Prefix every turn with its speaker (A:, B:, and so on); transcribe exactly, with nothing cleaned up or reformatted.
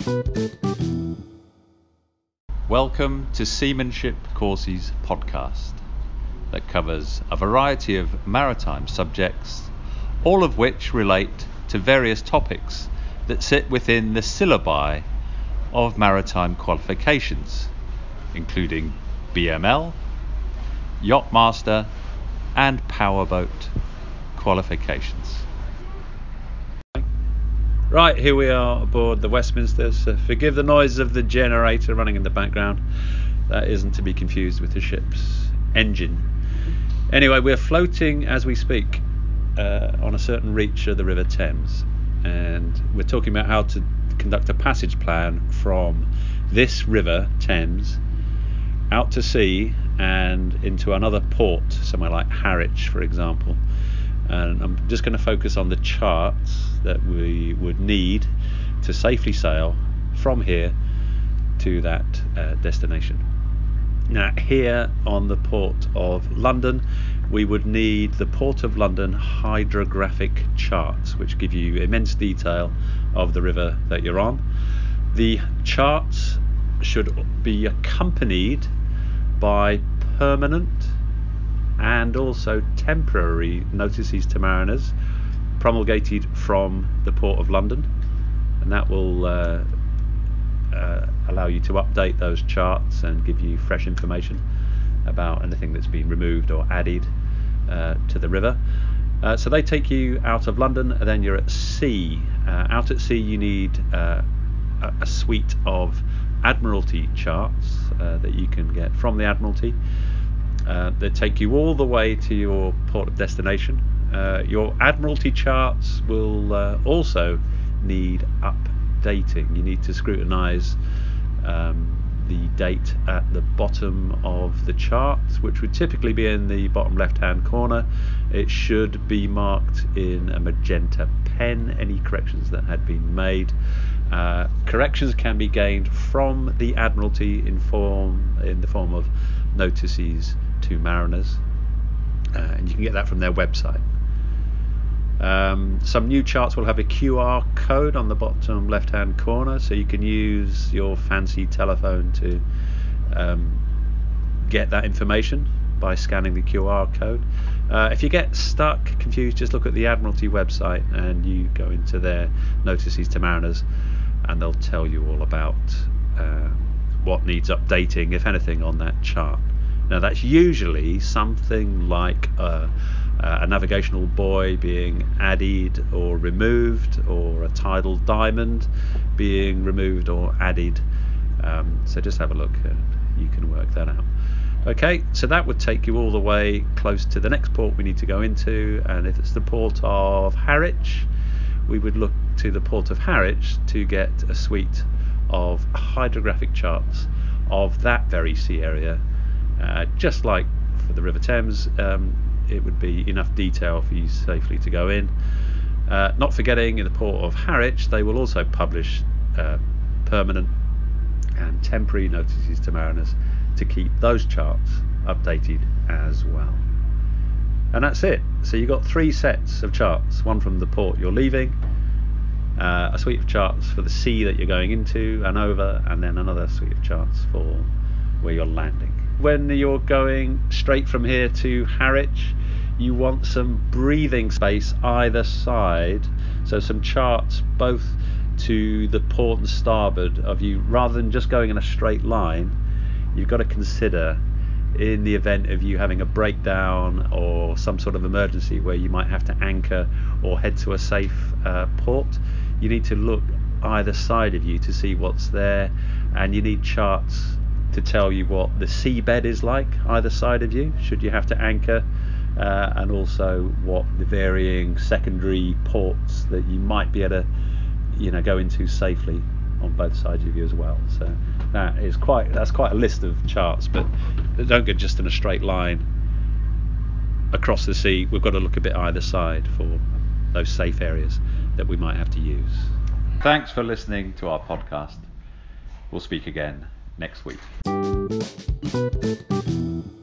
A: Welcome to Seamanship Courses podcast that covers a variety of maritime subjects, all of which relate to various topics that sit within the syllabi of maritime qualifications, including B M L, Yachtmaster and Powerboat qualifications. Right, here we are aboard the Westminster, so forgive the noise of the generator running in the background. That isn't to be confused with the ship's engine. Anyway, we're floating as we speak uh, on a certain reach of the River Thames, and we're talking about how to conduct a passage plan from this river, Thames, out to sea and into another port, somewhere like Harwich, for example. And I'm just going to focus on the charts that we would need to safely sail from here to that uh, destination. Now, here on the Port of London, we would need the Port of London hydrographic charts, which give you immense detail of the river that you're on. The charts should be accompanied by permanent and also temporary notices to mariners promulgated from the Port of London, and that will uh, uh, allow you to update those charts and give you fresh information about anything that's been removed or added uh, to the river. Uh, so they take you out of London, and then you're at sea. Uh, out at sea you need uh, a, a suite of Admiralty charts uh, that you can get from the Admiralty. Uh, that take you all the way to your port of destination. Uh, your Admiralty charts will uh, also need updating. You need to scrutinise um, the date at the bottom of the chart, which would typically be in the bottom left-hand corner. It should be marked in a magenta pen, any corrections that had been made. Uh, corrections can be gained from the Admiralty in form in the form of notices to mariners, uh, and you can get that from their website. Um, some new charts will have a Q R code on the bottom left hand corner, so you can use your fancy telephone to um, get that information by scanning the Q R code. Uh, if you get stuck, confused, just look at the Admiralty website and you go into their notices to mariners, and they'll tell you all about uh, what needs updating, if anything, on that chart. Now, that's usually something like uh, uh, a navigational buoy being added or removed, or a tidal diamond being removed or added. Um, so just have a look and you can work that out. Okay, so that would take you all the way close to the next port we need to go into, and if it's the Port of Harwich, we would look to the Port of Harwich to get a suite of hydrographic charts of that very sea area. Uh, just like for the River Thames, um, it would be enough detail for you safely to go in. Uh, not forgetting, in the Port of Harwich, they will also publish uh, permanent and temporary notices to mariners to keep those charts updated as well. And that's it. So you've got three sets of charts, one from the port you're leaving, uh, a suite of charts for the sea that you're going into and over, and then another suite of charts for where you're landing. When you're going straight from here to Harwich, you want some breathing space either side, so some charts both to the port and starboard of you, rather than just going in a straight line. You've got to consider, in the event of you having a breakdown or some sort of emergency where you might have to anchor or head to a safe uh, port, you need to look either side of you to see what's there, and you need charts to tell you what the seabed is like either side of you should you have to anchor, uh, and also what the varying secondary ports that you might be able to, you know, go into safely on both sides of you as well. So that is quite that's quite a list of charts, but don't go just in a straight line across the sea. We've got to look a bit either side for those safe areas that we might have to use. Thanks for listening to our podcast. We'll speak again next week.